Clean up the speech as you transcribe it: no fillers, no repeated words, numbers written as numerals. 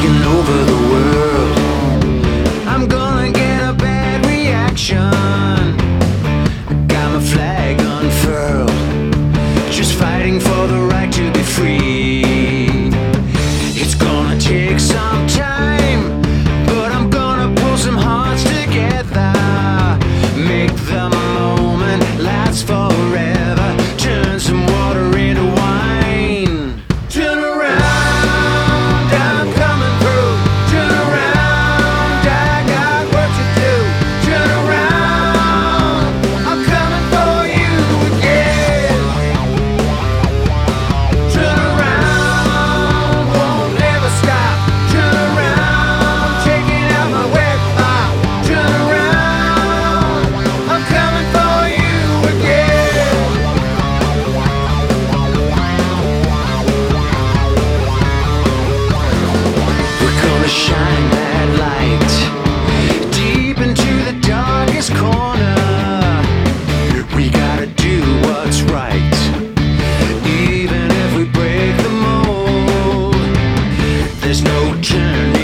taking over the world. I'm gonna get a bad reaction. Got my flag unfurled, just fighting for the right to be free. It's gonna take some time, but I'm gonna pull some hearts together. Make the moment last forever. Turn some water into wine. Turn around, I'm coming through. Turn around, I got work to do. Turn around, I'm coming for you again. Turn around, won't never stop. Turn around, taking out my wet pop. Turn around, I'm coming for you again. We're gonna shine that light deep into the darkest corner. We gotta do what's right, even if we break the mold. There's no turning